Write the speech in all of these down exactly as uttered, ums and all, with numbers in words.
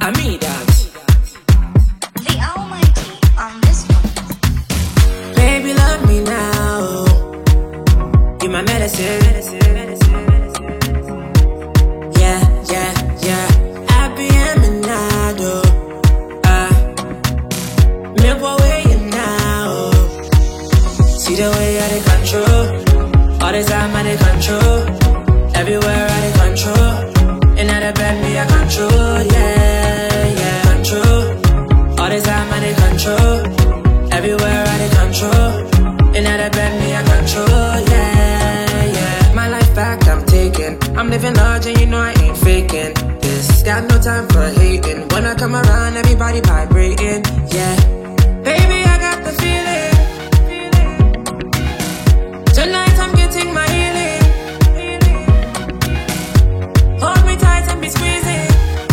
I mean that. The Almighty on this one. Baby, love me now. You my medicine. Yeah, yeah, yeah. Happy Eminado. Ah, me way you now. See the way I dey control. All the time I dey control. Everywhere I dey control. And at the bed me I control. Yeah, yeah, control. All the time I dey control. Everywhere I dey control. And at the bed me I control. Yeah, yeah. My life back I'm taking. I'm living large and you know I ain't faking this. Got no time for hating. When I come around everybody vibrating. Yeah, baby I got the feeling. Tonight I'm getting my healing. Hold me tight and be squeezing.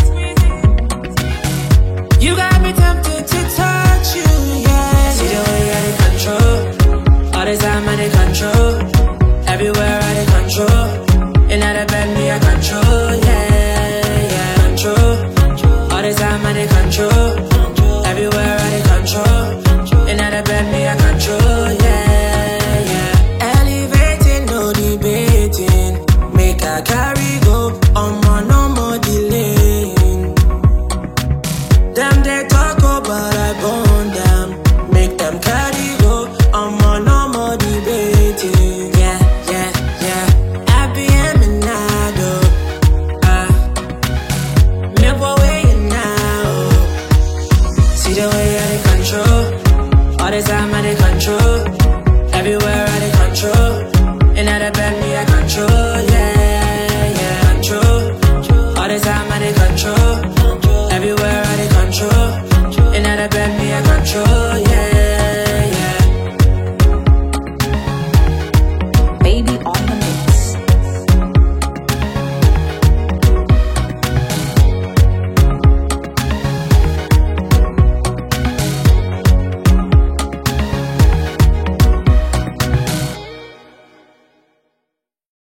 You got me tempted to touch you, yeah. See the way I dey control. All the time I dey control. Everywhere I dey control. And at the bed me I control, yeah, yeah, control. All the time I dey control. Everywhere I dey control. And at the bed me I control, yeah, yeah. Elevating, no debating. Make I carry go, on my no more delaying. Them they talk about I burn down. Make them carry go, on my no more debating. Yeah, yeah, yeah. Happy Eminado. Ah, me way you now. See the way I dey control. All the time I dey control. Everywhere I dey control. And at the bed me I control. Yeah, yeah, control. All the time I dey control. Everywhere I dey control. And at the bed me I control.